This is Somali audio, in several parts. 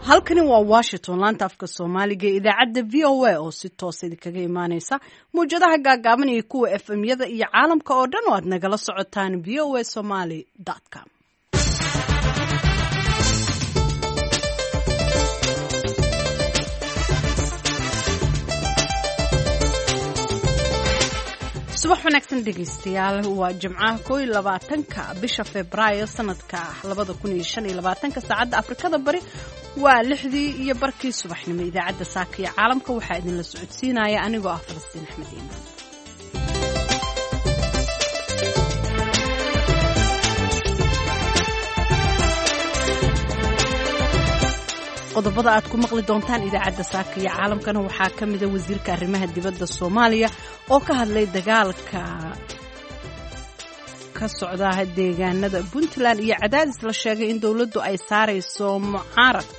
halkani waa Washington laanta afka Soomaaliga idaacadda VOA oo si toos ah kaga imaaneysa muujadaha gaagaaban iyo kuwa FM-yada iyo caalamka oo dhan oo aad nagala socotaan voasomali.com. subax wanaagsan dhegeystayaal waa jimcaha 22ka bisha Febraayo sanadka 2025 saacada Afrikada Bari waa 6:00 iyo barkii subaxnimo idaacadda Saakiya caalamka waxaa idin la socodsiinaya anigoo ah Falastiin Axmed Iimaan. qodobada aad ku maqli doontaan idaacadda Saakiya caalamkana waxaa ka mid ah wasiirka arrimaha dibadda Soomaaliya oo ka hadlay dagaalka ka socda deegaanada Puntland iyo cadaadis la sheegay in dawladdu ay saarayso mucaaradka.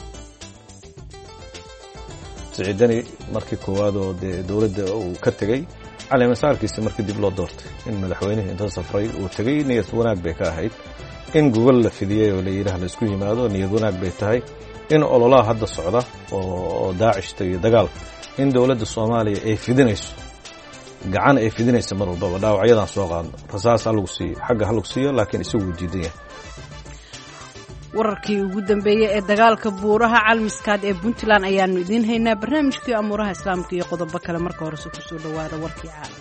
Siciidani markii koowaad oo dawladda uu ka tagay cali masaarkiisa markii dib loo doortay in madaxweynaha inta safray uu tagay niyad wanaag bay ka ahayd in Google la fidiyay oo la yiraahdo la isku yimaado niyad wanaag bay tahay in ololaha hadda socda oo daacishta iyo dagaal in dawladda Soomaaliya ay fidinayso gacan ay fidinayso mar walba dhaawacyadan soo qaadno rasaas lagu siiyo xagga lagu siiyo laakiin isagu diidan yahay. wararkii ugu dambeeyay ee dagaalka buuraha calmiskaad ee Puntland ayaanu idin haynaa barnaamijkii amuuraha islaamka iyo qodobo kale marka hore ku soo dhawaada warkii caalamka.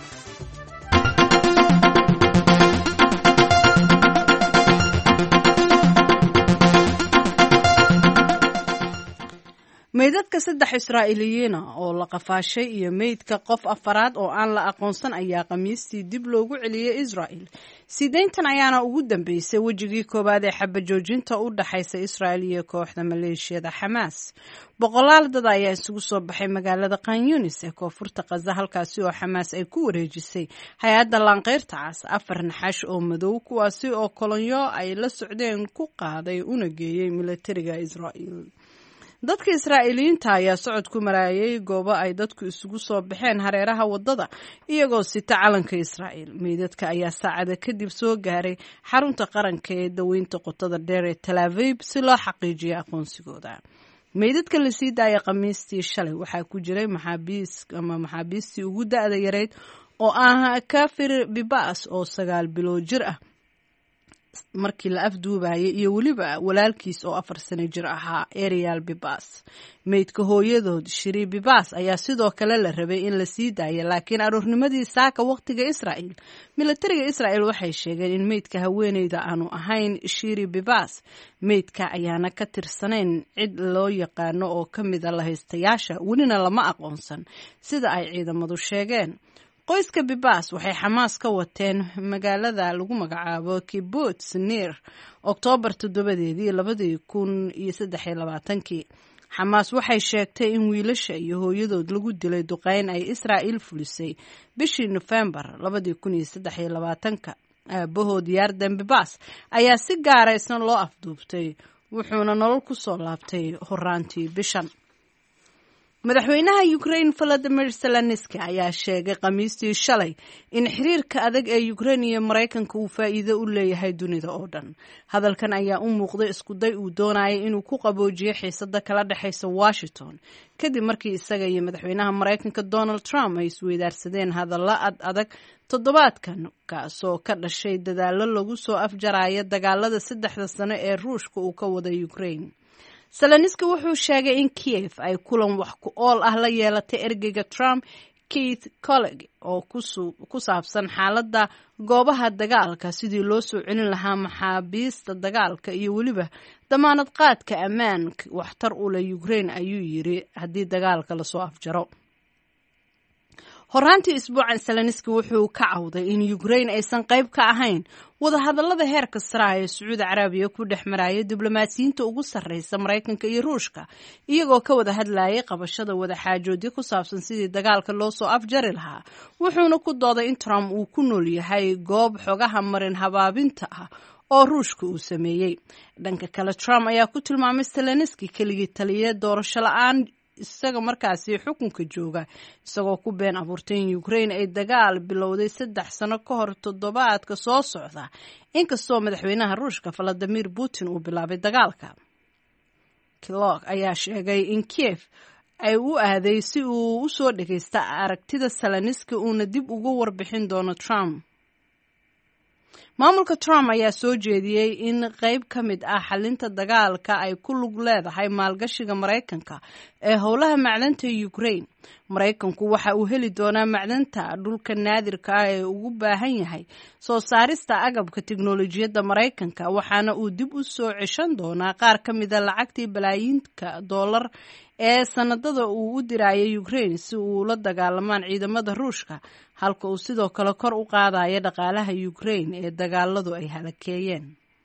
meydadka 3 Israa'iiliyiin oo la qafaashay iyo meydka qof afaraad oo aan la aqoonsan ayaa Khamiistii dib loogu celiyay Israa'iil. Sideyntan ayaana ugu dambeysay wajigii koobaad ee xabajoojinta u dhaxaysa Israa'iil iyo kooxda maleeshiyada Xamaas. Boqolaal dad ayaa isugu soo baxay magaalada Khan Yunis ee koonfurta Gaza halkaasi oo Xamaas ay ku wareejisay hay'adda Laanqeyrta Cas 4 naxash oo madow kuwaasi oo kolonyo ay la socdeen ku qaaday una geeyay militariga Israa'iil. dadka Israa'iiliyiinta ayaa socod ku marayay goobo ay dadku isugu soo baxeen hareeraha wadada iyagoo sita calanka Israa'iil. meydadka ayaa saacada kadib soo gaaray xarunta qaranka ee daweynta qotada dheer ee Tel Aviv si loo xaqiijiyo aqoonsigooda. meydadka la sii daayay Khamiistii shalay waxaa ku jiray maxaabiistii ugu da'da yareyd oo ah Kafir Bibas oo 9 bilood jir ah markii la afduubayay iyo waliba walaalkiis oo 4 sano jir ahaa Ariel Bibas. meydka hooyadood Shiri Bibas ayaa sidoo kale la rabay in la sii daayo laakiin aroornimadii saaka waqtiga Israa'iil militariga Israa'iil waxay sheegeen in meydka haweeneyda aanu ahayn Shiri Bibas. meydka ayaana ka tirsanayn cid loo yaqaano oo ka mid ah lahaystayaasha welina lama aqoonsan sida ay ciidamadu sheegeen. qoyska Bibas waxay Xamaas ka wateen magaalada lagu magacaabo Kibbutz Nir Oktoobar 7 2023. Xamaas waxay sheegtay in wiilasha iyo hooyadood lagu dilay duqeyn ay Israa'iil fulisay bishii November 2023. aabahood Yarden Bibas ayaa si gaaraysan loo afduubtay wuxuuna nolol ku soo laabtay horaantii bishan. madaxweynaha Ukraine Volodymyr Zelensky ayaa sheegay Khamiistii shalay in xiriirka adag ee Ukraine iyo Mareykanka uu faa'iido u leeyahay dunida oo dhan. hadalkan ayaa u muuqday isku day uu doonayay inuu ku qaboojiyo xiisadda kala dhaxaysa Washington kadib markii isaga iyo madaxweynaha Mareykanka Donald Trump ay isweydaarsadeen hadallo adag toddobaadkan kaasoo ka dhashay dadaallo lagu soo afjarayo dagaalada 3 sano ee Ruushka uu ka wada Ukraine. Zelensky wuxuu sheegay in Kiev ay kulan wax ku ool ah la yeelatay ergeyga Trump Keith Kellogg oo ku saabsan xaaladda goobaha dagaalka sidii loo soo celin lahaa maxaabiista dagaalka iyo waliba damaanad qaadka ammaanka waxtar u leh Ukraine ayuu yiri haddii dagaalka la soo afjaro. horaantii isbuucan Zelensky wuxuu ka cawday in Ukraine aysan qayb ka ahayn wada hadallada heerka sare ee Sacuudi Carabiya ku dhex maraya diblomaasiyiinta ugu sarreysa Mareykanka iyo Ruushka iyagoo ka wada hadlayay qabashada wada xaajoodyo ku saabsan sidii dagaalka loo soo afjari lahaa. wuxuuna ku dooday in Trump uu ku nool yahay goob xogaha marin habaabinta ah oo Ruushka uu sameeyay. dhanka kale Trump ayaa ku tilmaamay Zelensky keligii taliye doorasho la'aan isaga markaasi xukunka jooga isagoo ku been abuurtay in Ukraine ay dagaal bilowday 3 sano ka hor toddobaadka soo socda inkastoo madaxweynaha Ruushka Vladimir Putin uu bilaabay dagaalka. Kellogg ayaa sheegay in Kiev ay u aaday si uu u soo dhageysta aragtida Zelensky uuna dib uga warbixin doono Trump. Maamulka Trump ayaa soo jeediyey in qayb ka mid ah xalinta dagaalka ay ku lug leedahay maalgashiga Mareykanka ee howlaha macdanta Ukraine. Mareykanku waxa uu heli doonaa macdanta dhulka naadirka ah ee ugu baahan yahay soo saarista agabka tiknoolajiyadda Mareykanka, waxaana uu dib u soo ceshan doonaa qaar ka mid a lacagtii balaayiinka dollar ee sanadada uu u dirayay Ukraine si uu la dagaalamaan ciidamada Ruushka, halka uu sidoo kale kor u qaadayo dhaqaalaha Ukraine ee dagaaladu ay halakeeyeen.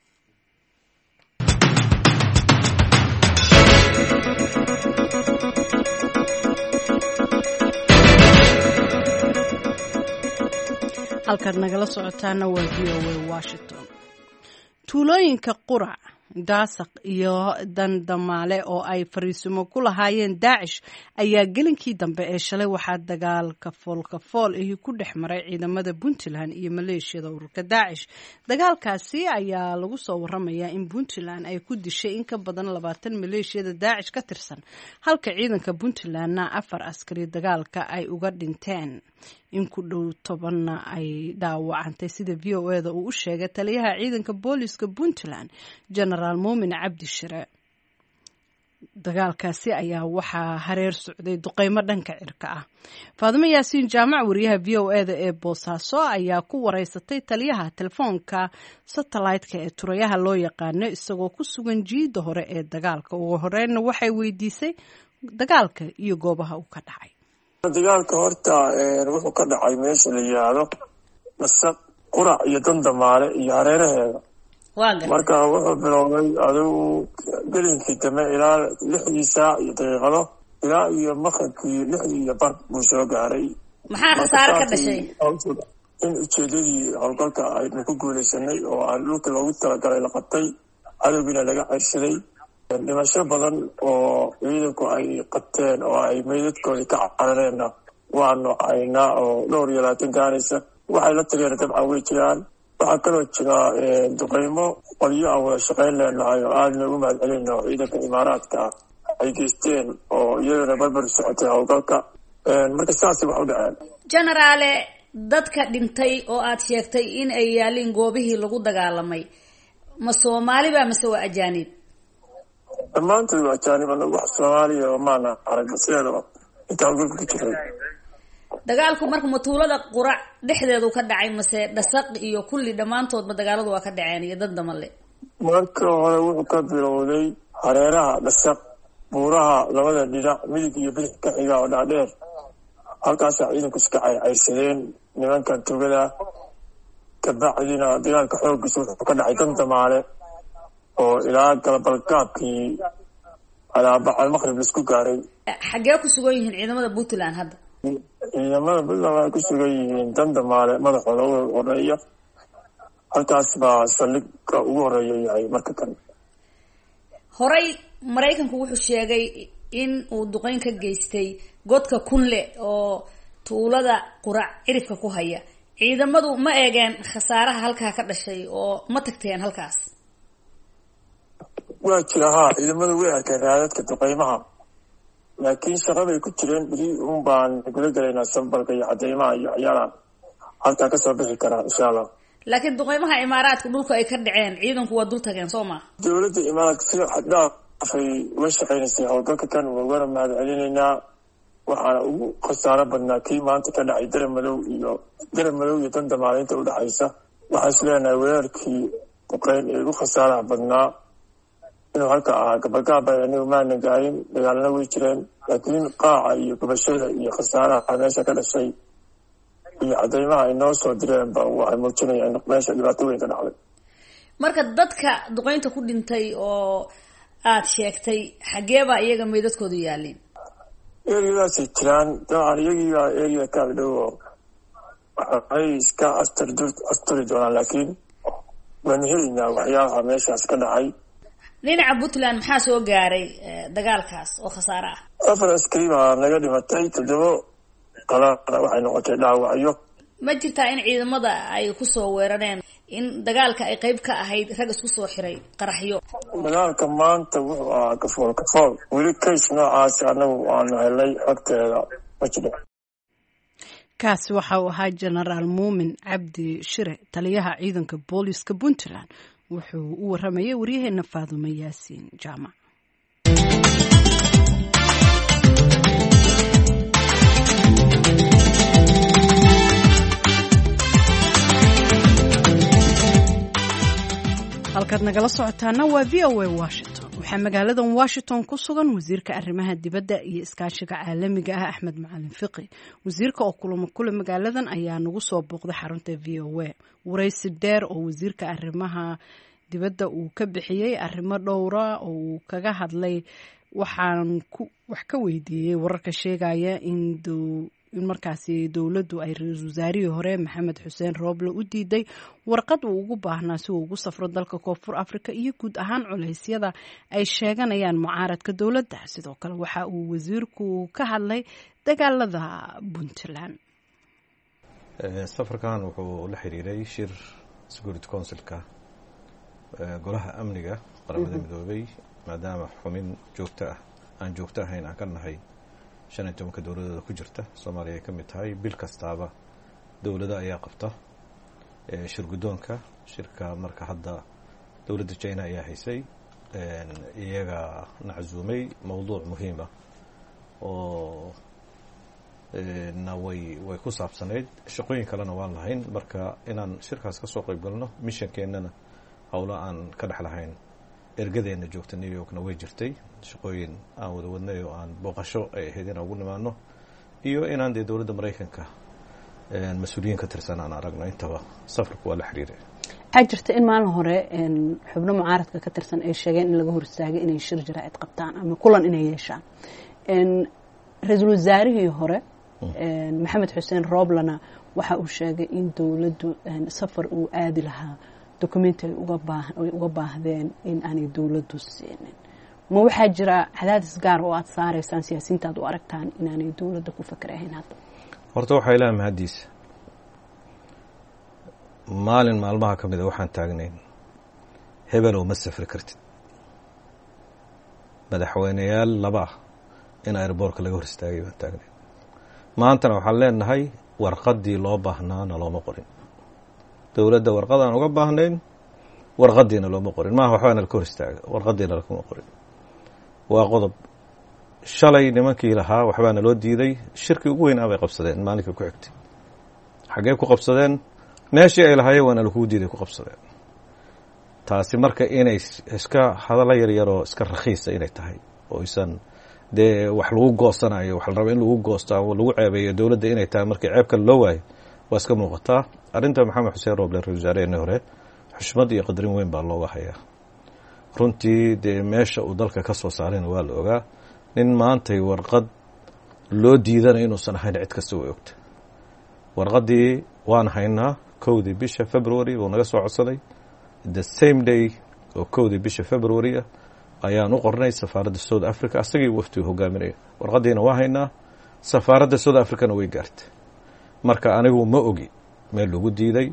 halkaad nagala socotaana waa VOA Washington. Tuulooyinka Qurac, Daasaq iyo Dandamaale oo ay fariisimo ku lahaayeen Daacish ayaa gelinkii dambe ee shalay waxaa dagaalka foolka-fool ahi ku dhex maray ciidamada Puntland iyo maleeshiyada ururka Daacish. Dagaalkaasi ayaa lagu soo waramayaa in Puntland ay ku dishay in ka badan 20 maleeshiyada Daacish ka tirsan, halka ciidanka Puntlandna 4 askari dagaalka ay uga dhinteen. In ku dhow 10 ay dhaawacantay sida VOA-da uu u sheegay taliyaha ciidanka booliska Puntland General Muumin Cabdi Shire. Dagaalkaasi ayaa waxaa hareer socday duqeymo dhanka cirka ah. Faadimo Yaasiin Jaamac, wariyaha VOA-da ee Boosaaso, ayaa ku wareysatay taliyaha telefoonka satellite-ka ee Turayaha loo yaqaano isagoo ku sugan jiida hore ee dagaalka. Ugu horreynna waxay weydiisay dagaalka iyo goobaha uu ka dhacay. dagaalka horta wuxuu ka dhacay meesha la yiraahdo Daasaq, Qurac iyo Dandamaale iyo hareeraheeda. marka wuxuu bilowday adigu gelinkii dambe ilaa 6 saac iyo daqiiqado ilaa iyo maqribkii 6:15 buu soo gaaray. maxaa khasaare ka dhashay? in ujeedadii howlgalka aynu ku guuleysanay oo aan dhulka loogu talagalay la qabtay, cadowgina laga cirsaday. dhimasho badan oo ciidanku ay qabteen oo ay meydadkoodii ka carareenna waanu haynaa oo dhowr iyo 20 gaaraysa. waxay la tageen dabcan way jiraan. waxaa kaloo jira duqeymo qolyo aan wada shaqayn leenahay oo aadna ugu mahadcelino ciidanka imaaraadka ay geysteen oo iyadana barbar socotay howlgalka. marka saasi wax u dhaceen. Generaale, dadka dhintay oo aad sheegtay in ay yaalin goobihii lagu dagaalamay, ma Soomaaliba mise waa ajaanib? dhammaantood waa ajaanib. anagu wax Soomaaliya oo maana arag sideedaba inta howlgalka ku jiray. dagaalku marka matuulada Qurac dhexdeedu ka dhacay mase Daasaq iyo kulli dhammaantoodba dagaaladu waa ka dhaceen iyo Dandamaale? marka hore wuxuu ka bilowday hareeraha Daasaq, buuraha labada dhinac midig iyo bidix ka xiga oo dhaadheer. halkaas ciidanku iska cayrsadeen nimankan tugada. kabacdina dagaalka xooggiisa wuxuu ka dhacay Dandamaale oo ilaa galbalgaabkii alaabacad maqrib la isku gaaray. xagee ku sugan yihiin ciidamada Puntland hadda? ciidamada Puntland waxay ku sugan yihiin Dandamaale madaxooda ugu horeeya. halkaas baa saldhigga ugu horeeya yahay. marka kan horay Mareykanku wuxuu sheegay in uu duqeyn ka geystay godka Kunle oo tuulada Qurac cirifka ku haya. ciidamadu ma eegeen khasaaraha halkaa ka dhashay oo ma tagteen halkaas? waa jira ciidamadu way arkeen raadadka duqeymaha, laakiin shaqaday ku jireen. beri un baan kula gelaynaa sambalka iyo cadeymaha iyo ciyaaraha halkaa kasoo bixi karaa insha Allah. laakiin duqeymaha imaaraadka dhulka ay ka dhaceen ciidanku waa dul tageen soo ma? dowladda imaaraadka sida xad dhaafay uga shaqeynaysay howlgalka kan waana mahadcelinaynaa. waxaana ugu khasaaro badnaa kii maanta ka dhacay Daramadow iyo Dandamaale inta u dhaxaysa. waxaan is leenahay weerarkii duqeyn ee ugu khasaaraha badnaa inuu halka ahaa. gabalgaaba anigu maana gaarin, dagaalana way jireen, laakiin qaaca iyo gubashada iyo khasaaraha meesha ka dhashay iyo cadeymaha ay noo soo direenba waxay muujinayaan meesha dhibaato weyn ka dhacday. marka dadka duqeynta ku dhintay oo aad sheegtay xageeba iyaga meydadkoodu yaalin? eriyadaasay jiraan. dabcan iyagiibaa eriya ka dhow waxay iska asturi doonaan, laakiin waanu helaynaa waxyaabaha meeshaas ka dhacay. dhinaca Puntland maxaa soo gaaray dagaalkaas oo khasaare ah? 4 askari baa naga dhimatay, 7 qalana waxay noqotay dhaawacyo. ma jirtaa in ciidamada ay ku soo weerareen in dagaalka ay qayb ka ahayd rag isku soo xiray qaraxyo. dagaalka maanta wuxuu ahaa kafool weli kays noocaasi anagu aanu helay xogteeda ma jiro. kaasi waxa uu ahaa jenaraal muumin cabdi shire, taliyaha ciidanka booliiska puntland. wuxuu u waramayay waryaheena faadumo yaasiin jaamac. halkaad nagala socotaana waa VOA Washington. waxaa magaaladan Washington ku sugan wasiirka arrimaha dibadda iyo iskaashiga caalamiga ah Axmed Macalin Fiqi. wasiirka oo kula magaaladan ayaa nagu soo booqday xarunta VOA. waraysi dheer oo wasiirka arrimaha dibadda uu ka bixiyay arrimo dhowra oo uu kaga hadlay, waxaan wax ka weydiiyey wararka sheegaya in markaasi dowladdu ay ra-iisul wasaarihii hore Maxamed Xuseen Rooble u diiday warqad uu ugu baahnaa si uu ugu safro dalka Koonfur Afrika iyo guud ahaan culeysyada ay sheeganayaan mucaaradka dowladda. sidoo kale waxa uu wasiirku ka hadlay dagaalada Puntland. safarkan wuxuu la xiriiray shir Security Council-ka golaha amniga qaramada midoobay, maadaama xumin joogto ah aan joogto ahayn aan ka nahay 15 dowladda ku jirta. Soomaaliya ay ka mid tahay. bil kastaaba dowladda ayaa qabta shir gudoonka shirka. marka hadda dowladda China ayaa haysay, iyaga naczuumay mowduuc muhiim ah oo way ku saabsanayd. shaqooyin kalena waan lahayn, marka inaan shirkaas ka soo qayb galno missionkeenana howlo aan ka dhex lahayn ergadeena joogta New Yorkna way jirtay. shaqooyin aan wada wadnay oo aan booqasho ay ahayd inaan ugu nimaano, iyo inaan dee dowladda Maraykanka mas-uuliyiin ka tirsan aan aragno. intaba safarku waa la xiriiray. waxaa jirta in maalin hore xubno mucaaradka ka tirsan ay sheegeen in laga hor istaagay inay shir jaraa'id qabtaan ama kulan inay yeeshaan. ra-iisul wasaarihii hore Maxamed Xuseen Rooblena waxa uu sheegay in dowladdu safar uu aadi lahaa dokumenti ay uga baahdeen in aanay dowladdu siinin. ma waxaa jira cadaadis gaar oo aad saaraysaan siyaasiyiinta aad u aragtaan inaanay dowladda ku fakarahayn hadda? horta waxaa ilaaha mahadiisa, maalin maalmaha ka mida waxaan taagnayn hebelow ma safri kartid. madaxweyneyaal laba ah in airboortka laga hor istaagay baan taagnayn. maantana waxaan leenahay warqaddii loo baahnaana looma qorin. dowladda warqadaan uga baahnayn, warqadiina looma qorin. maaha waxbaana laka hor istaaga, warqadiina lakuma qorin. waa qodob. shalay nimankii lahaa waxbaana loo diiday. shirkii ugu weynaa bay qabsadeen maalinka ku xigtay. xaggee ku qabsadeen? meeshii ay lahaayeen waana lakuu diiday ku qabsadeen. taasi marka inay iska hadalla yaryaroo iska rakhiisa inay tahay oo isan dee wax lagu goosanayo, wax la rabo in lagu goosto ama lagu ceebeeyo dowladda inay tahay markii ceeb kale loo waayo waa iska muuqataa. arrinta Maxamed Xuseen Rooble ra-iisul wasaarihii hore xushmad iyo qadarin weyn baa looga hayaa. runtii dee meesha uu dalka ka soo saarayna waa la ogaa. nin maantay warqad loo diidanayo inuusan ahayn cid kasta way ogta. warqaddii waan haynaa 1 bisha February buu naga soo codsaday. the same day oo 1 bisha February ayaan u qornay safaaradda South Africa, asagii waftigu hogaaminaya. warqaddiina waa haynaa, safaaradda South Africana way gaartay. marka anigu ma ogi meel lagu diiday.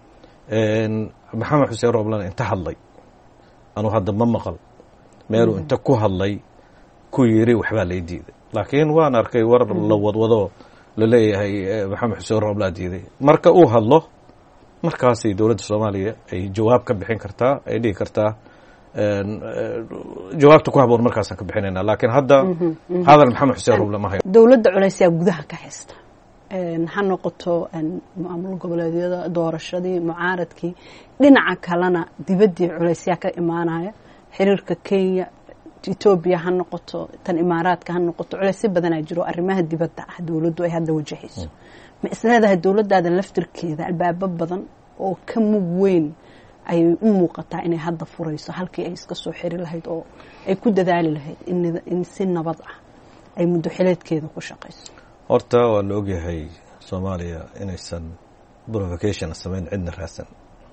Maxamed Xuseen Rooblena inta hadlay, anuu hadda ma maqal meeluu inta ku hadlay ku yiri waxbaa lay diiday. laakiin waan arkay war la wadwado la leeyahay Maxamed Xuseen Rooble diiday. marka uu hadlo, markaasay dowladda Soomaaliya ay jawaab ka bixin kartaa, ay dhigi kartaa jawaabta ku haboon markaasaan ka bixinaynaa. laakiin hadda hadal Maxamed Xuseen Rooble ma hayo. dowladda culaysaa gudaha ka haysta, ha noqoto maamul goboleedyada, doorashadii, mucaaradkii. dhinaca kalena dibaddii culaysyaa ka imaanaya. xiriirka Kenya, Ethiopia ha noqoto, tan Imaaraadka ha noqoto, culaysyo badanaa jiro arrimaha dibadda ah dowladdu ay hadda wajahayso. ma isleedahay dowladdaada laftirkeeda albaabo badan oo ka mug weyn ay u muuqataa inay hadda furayso halkii ay iska soo xiri lahayd oo ay ku dadaali lahayd in si nabad ah ay muddo xileedkeeda ku shaqayso? horta waa la ogyahay Soomaaliya inaysan provocation samayn cidna raadsan.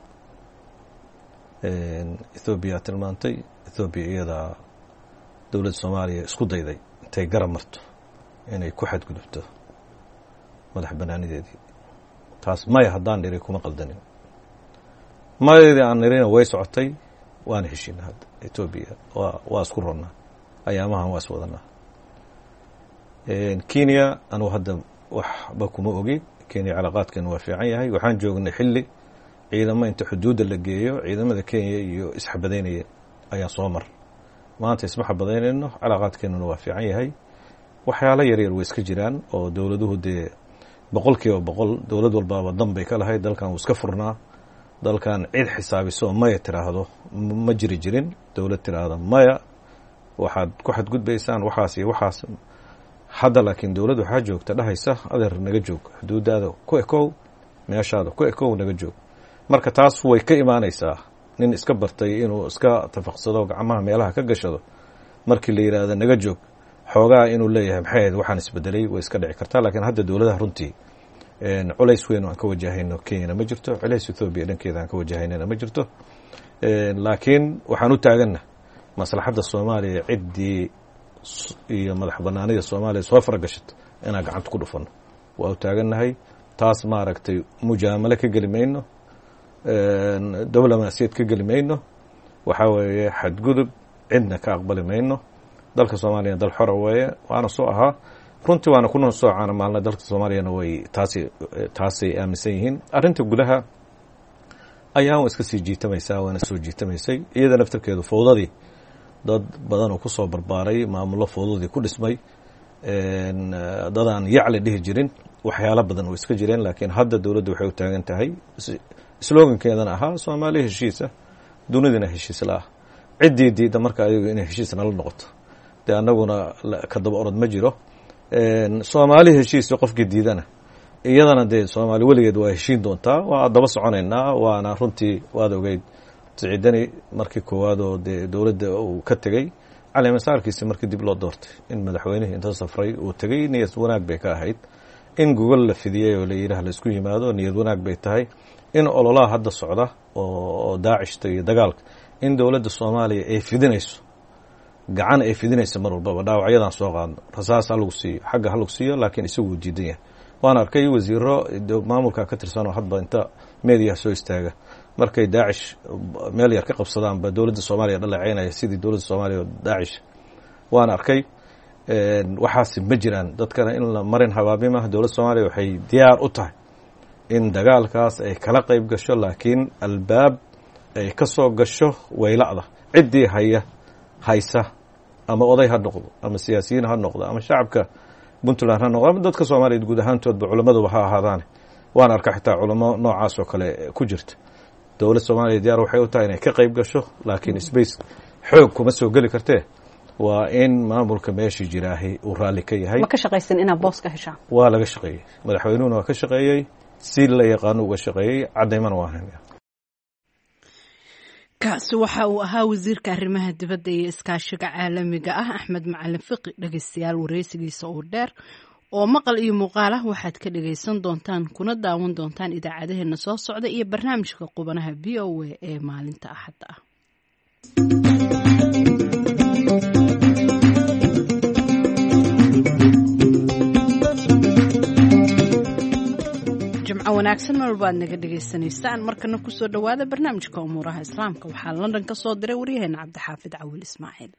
Ethiopia tilmaantay. Ethiopia iyada dowladda Soomaaliya isku dayday intay garab marto inay ku xadgudubto madax banaanideedii. taas maya haddaan dhiray kuma qaldanin. maadii aan nirina way socotay waana heshiina hadda Ethiopia waa isku ronnaa ayaamahan waa iswadanaa Kenya anu hadda waxba kuma ogi Kenya cilaaqaadkeena waa fiican yahay waxaan joognay xilli ciidamada inta xuduudda la geeyo ciidamada Kenya iyo isxabadeynaya ayaa soo mar maanta isma xabadeynayno cilaaqaadkeena waa fiican yahay waxyaalo yar yar way iska jiraan oo dawladuhu dee 100% dawlad walba danbay ka lahayd dalkan iska furnaa dalkan cid xisaabiso maya tiraahdo ma jirin dawlad tiraahdo maya waxaad ku xadgudbaysaan waxaas iyo waxaas hadda laakiin dawladdu waxa joogta dhahaysa adeer naga joog xuduudaada ku ekow meeshaada ku ekow naga joog marka taas way ka imaanaysaa nin iska bartay inuu iska tafaqsado gacmaha meelaha ka gashado markii la yiraahdo naga joog xoogaa inuu leeyahay maxay waxaan isbedelay way iska dhici kartaa laakiin hadda dawladaha runtii culays weyn oo aan ka wajahayno Kenya ma jirto culays Ethiopia dhankeeda aan ka wajahayna ma jirto laakiin waxaan u taaganahay maslaxadda Soomaaliya ciddii iyo madax banaanida Soomaaliya soo faragashato inaan gacanta ku dhufano waa u taaganahay taas ma aragtay mujaamalo ka gelimayno dawlamaasiyad ka gelimayno waxa weeye xadgudub cidna ka aqbali mayno dalka Soomaaliya dal xor weeye waana soo ahaa runtii waana kuna soo caana maalna dalka Soomaaliyana way taasi aaminsan yihiin arinta gudaha ayaan iska sii jiitamaysaa waana soo jiitamaysay iyada naftirkeedu fowdadii dad badan oo ku soo barbaaray maamulo fowdadii ku dhismay dadaan yacli dhihi jirin waxyaalo badan oo iska jireen laakiin hadda dawladdu waxay u taagan tahay slogankeedana ahaa Soomaaliya heshiisa dunidana heshiis la ah ciddii diida marka ayagu inay heshiis nala noqoto de anaguna ka daba orod ma jiro Soomaali heshiis qofkii diidana iyadana de Soomaali waligeed waa heshiin doontaa waa daba soconaynaa waana runtii waad ogeyd Siciidani markii koowaad oo de dawladda uu ka tagay cali masaarkiisa markii dib loo doortay in madaxweynaha inta safray uu tagay niyad wanaag bay ka ahayd in Google la fidiyay oo la yiraahdo la isku yimaado niyad wanaag bay tahay in ololaha hadda socda oo daacishta iyo dagaalka in dawladda Soomaaliya ay fidinayso gacan ay fidinayso mar walba dhaawacyadan soo qaadno rasaas lagu siiyo xagga lagu siiyo laakiin isagu diidan yahay waan arkay wasiiro maamulka ka tirsan oo hadba inta media soo istaaga markay daacish meel yar ka qabsadaan ba dawladda Soomaaliya dhaleeceynaya sidii dawladda Soomaaliya daacish waan arkay waxaas ma jiraan dadkana in la marin habaabima dawladda Soomaaliya waxay diyaar u tahay in dagaalkaas ay kala qayb gasho laakiin albaab ay ka soo gasho weylada ciddii haysa ama oday ha noqdo ama siyaasiyiin ha noqdo ama shacabka Puntland ha noqdo ama dadka Soomaaliyeed guud ahaantoodba culimadu waxa ahaadaan waan arkaa xitaa culimo noocaas oo kale ku jirta dawladda Soomaaliya diyaar waxay u tahay inay ka qayb gasho laakiin space xoog kuma soo gali kartee waa in maamulka meeshii jiraahay uu raali ka yahay ma ka shaqaysan inaa boos ka heshaan waa laga shaqeeyay madaxweynuhuna waa ka shaqeeyay si la yaqaano uga shaqeeyay cadaymana waa haynaa kaasi waxa uu ahaa wasiirka arrimaha dibadda iyo iskaashiga caalamiga ah Axmed Macalin Fiqi dhageystayaal wareysigiisa oo dheer oo maqal iyo muuqaal ah waxaad ka dhageysan doontaan kuna daawan doontaan idaacadaheena soo socda iyo barnaamijka qubanaha VOA ee maalinta Axadda ah wanaagsan marbaad naga dhageysanaysaan markana ku soo dhawaada barnaamijka umuuraha islaamka waxaa London ka soo diray waryaheena Cabdixaafid Cawil Ismaaciil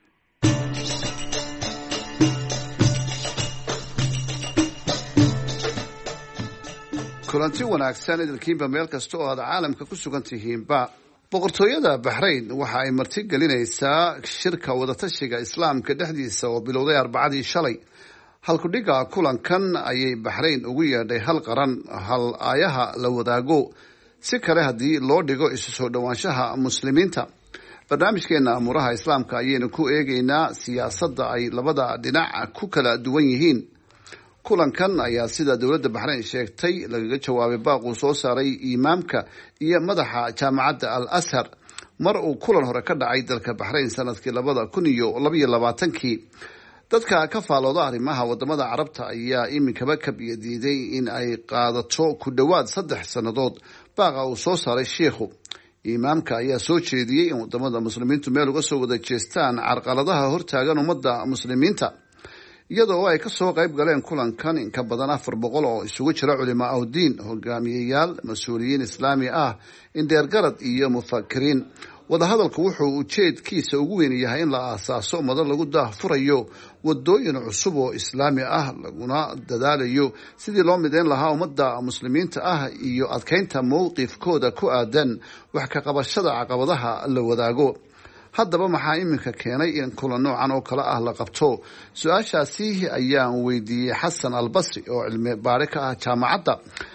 kulanti wanaagsan idinkiinba meel kasta oo aad caalamka ku sugan tihiinba boqortooyada Bahrain waxa ay marti gelinaysaa shirka wadatashiga islaamka dhexdiisa oo bilowday Arbacadii shalay halkudhiga kulankan ayay Bahrain ugu yeedhay hal qaran hal aayaha la wadaago si kale haddii loo dhigo isu soo dhawaanshaha muslimiinta barnaamijkeena amuraha islaamka ayaynu ku eegaynaa siyaasadda ay labada dhinac ku kala duwan yihiin kulankan ayaa sida dowladda Bahrain sheegtay lagaga jawaabay baaqu soo saaray imaamka iyo madaxa jaamacadda Al Azhar mar uu kulan hore ka dhacay dalka Bahrain sanadkii 2022 dadka ka faalooda arrimaha wadamada Carabta ayaa iminkaba ka biyadiiday in ay qaadato ku dhawaad 3 sanadood baaqa uu soo saaray sheekhu imaamka ayaa soo jeediyay in wadamada muslimiintu meel uga soo wada jeestaan carqaladaha hortaagan ummadda muslimiinta iyadoo ay kasoo qayb galeen kulankan in ka badan 400 oo isugu jira culimaa u diin, hogaamiyeyaal, mas-uuliyiin islaami ah, indheergarad iyo mufakiriin. wadahadalku wuxuu ujeedkiisa ugu weyn yahay in la aasaaso madal lagu daahfurayo wadooyin cusub oo islaami ah, laguna dadaalayo sidii loo mideyn lahaa ummadda muslimiinta ah iyo adkeynta mowqifkooda ku aadan wax ka qabashada caqabadaha la wadaago. haddaba maxaa iminka keenay in kulan noocan oo kale ah la qabto? su-aashaasi ayaan weydiiyey xasan albasri oo cilmi baare ka ah jaamacadda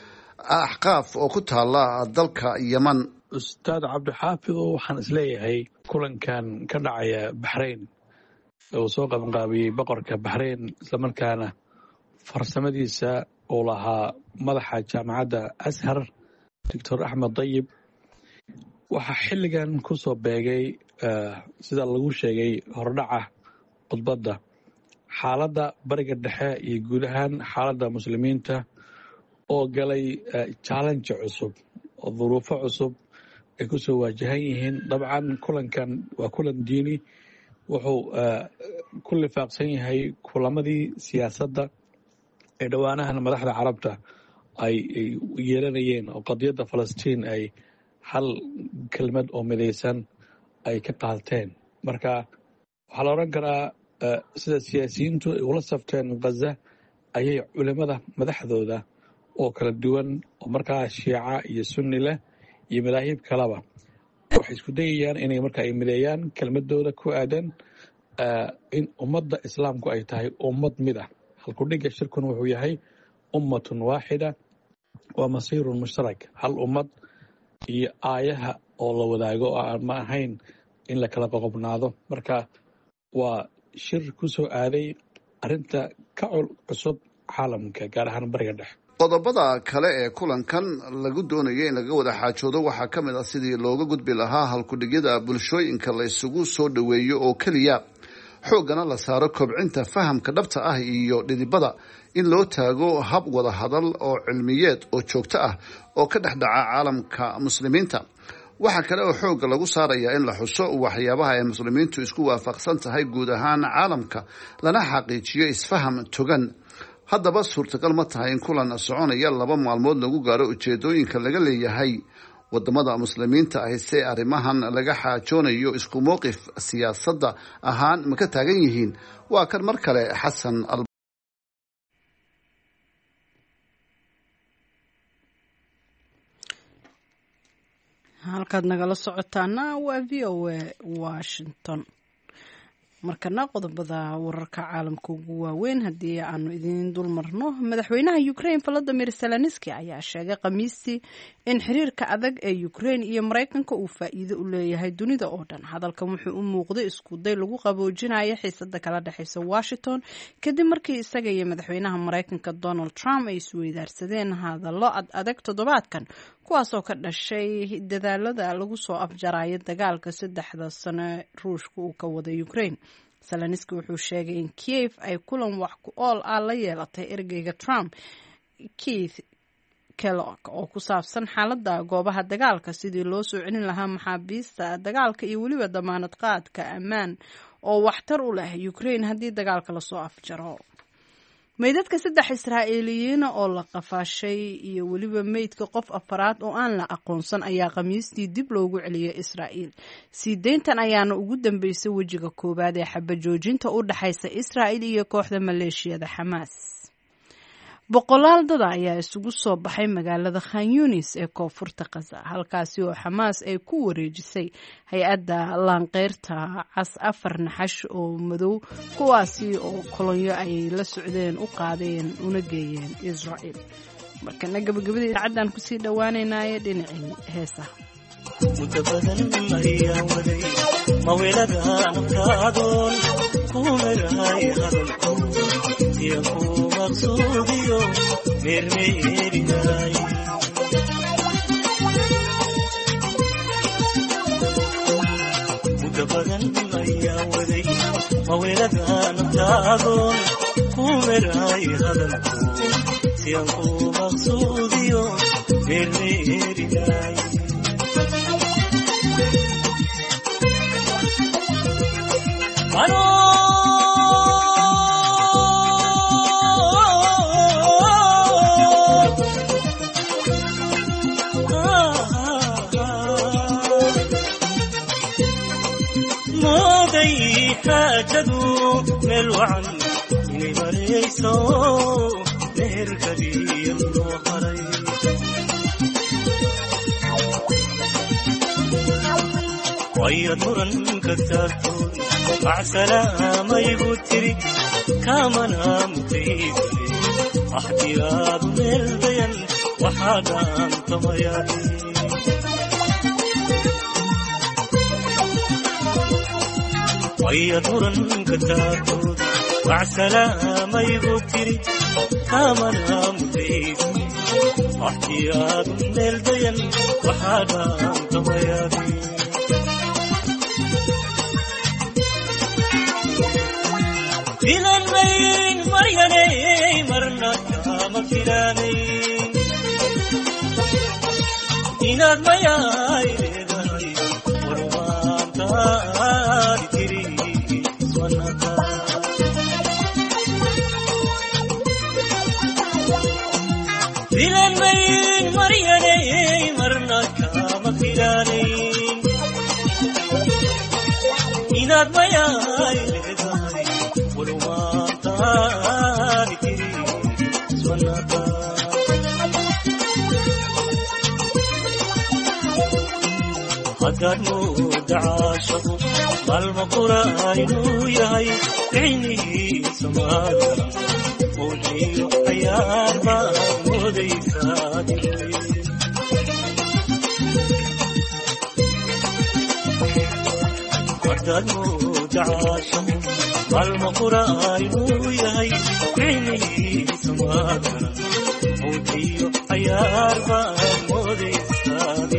axqaaf oo ku taala dalka Yemen. ustaad cabdixaafid waxaan isleeyahay kulankan ka dhacaya Bahrain oo soo qabanqaabiyey boqorka Bahrain, isla markaana farsamadiisa oo lahaa madaxa jaamacadda Ashar Dr. Ahmed Tayyib, waxaa xilligan ku soo beegay sida lagu sheegay hordhaca khudbadda xaaladda bariga dhexe iyo guud ahaan xaaladda muslimiinta oo galay challenge cusub oo duruufo cusub ay ku soo waajahan yihiin. dabcan kulankan waa kulan diini, wuxuu ku lifaaqsan yahay kulamadii siyaasadda ee dhowaanahan madaxda carabta ay yeelanayeen oo qadiyadda Falastiin ay hal kelmad oo midaysan ay ka qaateen. marka waxaa la oran karaa sida siyaasiyiintu ay ula safteen Gaza ayay culimada madaxdooda oo kala duwan oo markaa shiica iyo sunni leh iyo madaahib kalaba waxay isku dayayaan inay markaa ay mideeyaan kelmadooda ku aadan in ummadda islaamku ay tahay ummad mid ah. halkudhiga shirkun wuxuu yahay ummatun waaxida wa masiirun mushtarak, hal ummad iyo aayaha oo la wadaago oo aan ma ahayn in la kala qoqobnaado. marka waa shir ku soo aaday arrinta ka cusub caalamka, gaar ahaan bariga dhexe. qodobada kale ee kulankan lagu doonayay in laga wada xaajoodo waxaa ka mid ah sidii looga gudbi lahaa halkudhigyada bulshooyinka la isugu soo dhoweeyo oo keliya, xooggana la saaro kobcinta fahamka dhabta ah iyo dhidibada in loo taago hab wada hadal oo cilmiyeed oo joogto ah oo ka dhex dhaca caalamka muslimiinta. waxaa kale oo xoogga lagu saarayaa in la xuso waxyaabaha ay muslimiintu isku waafaqsan tahay guud ahaan caalamka, lana xaqiijiyo isfaham togan. haddaba suurtagal ma tahay in kulan soconaya 2 maalmood lagu gaaro ujeedooyinka laga leeyahay? wadamada muslimiinta ah se arrimahan laga xaajoonayo isku mowqif siyaasadda ahaan ma ka taagan yihiin? waa kan mar kale xasan halkaad nagala socotaana waa VOA Washington. markana qodobada wararka caalamka ugu waaweyn haddii aanu idiin dul marno, madaxweynaha Ukraine Volodymyr Zelensky ayaa sheegay Khamiistii in xiriirka adag ee Ukraine iyo Mareykanka uu faa'iido u leeyahay dunida oo dhan. hadalkan wuxuu u muuqday isku day lagu qaboojinayo xiisada kala dhaxaysa Washington kadib markii isaga iyo madaxweynaha Mareykanka Donald Trump ay isweydaarsadeen hadallo adag toddobaadkan, kuwaasoo ka dhashay dadaalada lagu soo afjarayo dagaalka 3 sano Ruushka uu ka wada Ukraine. Zelensky wuxuu sheegay in Kiev ay kulan wax ku ool ah la yeelatay ergeyga Trump Keith Kellogg oo ku saabsan xaaladda goobaha dagaalka, sidii loo soo celin lahaa maxaabiista dagaalka iyo weliba damaanad qaadka ammaan oo waxtar u leh Ukraine haddii dagaalka lasoo afjaro. meydadka 3 Israa'iiliyiin oo la qafaashay iyo weliba meydka qof afaraad oo aan la aqoonsan ayaa Khamiistii dib loogu celiyay Israa'iil. siideyntan ayaana ugu dambeysay wejiga koowaad ee xabajoojinta u dhaxaysa Israa'iil iyo kooxda maleeshiyada Xamaas. boqolaal dad ayaa isugu soo baxay magaalada Khan Yunis ee koonfurta Gaza, halkaasi oo Xamaas ay ku wareejisay hay-adda laanqeyrta cas 4 naxash oo madow, kuwaasi oo kolonyo ay la socdeen u qaadeen una geeyeen Israa'iil. markana gabagabadii idaacaddan kusii dhowaanaynaaye dhinacii heesaha. حاجدوا ملوعا إني مريسو نهركدي النوحري ويدورن كتاتون مع سلامة يبوتري كامنا متيبلي احتياط من البين وحاجة طمياني ويدورن كتاتون مع سلامة يبوتري كامنا متيبلي احتياط من البين وحاجة طمياني إلى المين مرياني مرنا كام فيراني إلى المياي لدهي ورمان تاري تري سونتا إلى المين مرياني مرنا كام فيراني إلى المياي لدهي ورمان تاري تري سونتا هدانو دعاشو المقرائن يهي عيني سمادا ولي حيار ما مودي سادي هدانو دعاشو المقرائن يهي عيني سمادا ولي حيار ما مودي سادي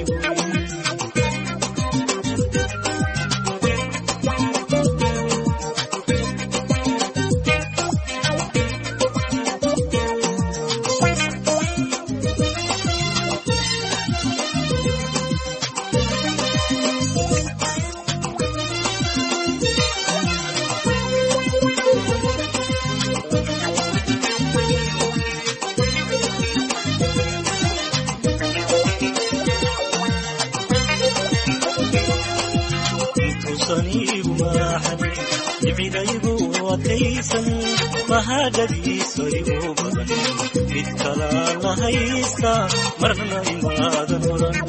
mahadadi sarigo badan mid kala la haysta marna imaadan oran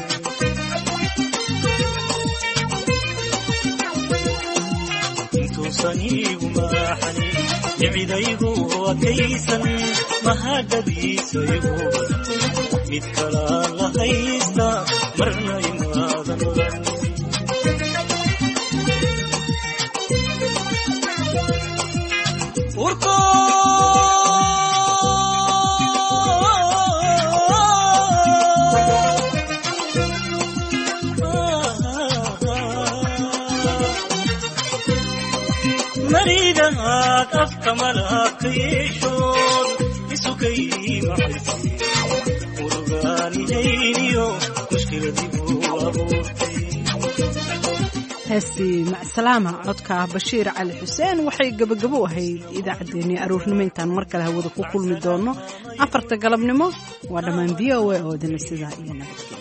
intu sanigu mahani yibidaygu wakaysan mahadadi sarigo badan mid kala la haysta marna imaadan oran urko marida afkamalak yeshod isukay mahaysi urgani jayniyo mushkiladibu abuurtay heestii macsalaama codka bashiir cali xuseen waxay gabagabo ahayd idaacaddeenii aroornimo intaan mar kale hawada ku kulmi doono 4 galabnimo waa dhammaan v o a oo dana sidaa iyo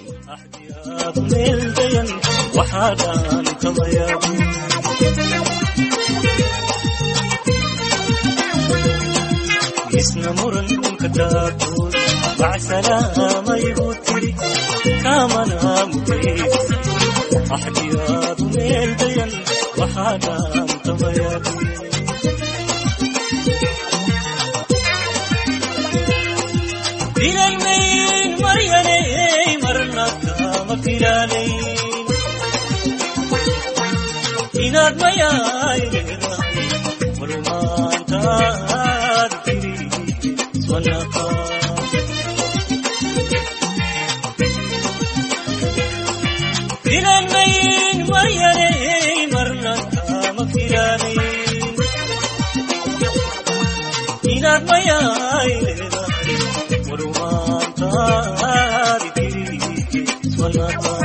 nabadgelyo isna muran kadaatood macsalaama yibutiri kaamana mutayb احتياط من البين وحاجة طمياني إلى المين مرياني مرنا كام فيراني إلى المياي لدهي ورمان تاري سونتا إلى المين مرياني مرنا كام فيراني إلى المياي لدهي ورمان تاري سونتا